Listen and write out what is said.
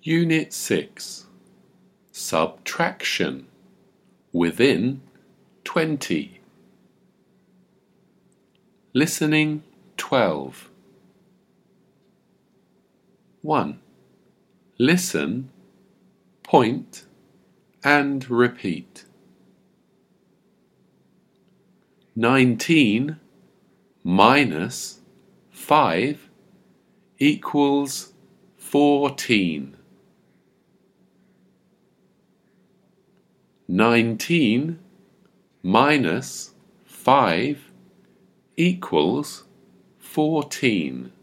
Unit 6. Subtraction. Within 20. Listening 12. 1. Listen, point and repeat. 19 minus 5 equals 14. 19 minus 5 equals 14.